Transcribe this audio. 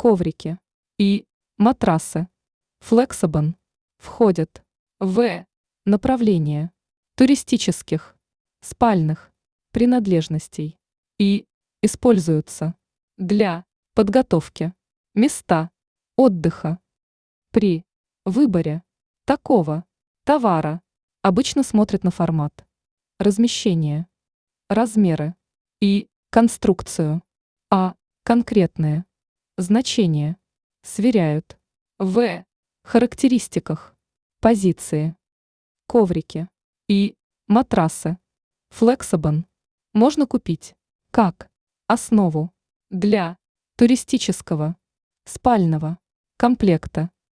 коврики и матрасы. Flexible входят в направление туристических, спальных принадлежностей и используются для подготовки места отдыха. При выборе такого товара обычно смотрят на формат, размещение, размеры и конструкцию, а конкретные значения сверяют в характеристиках позиции. Коврики и матрасы Flexible можно купить как основу для туристического спального комплекта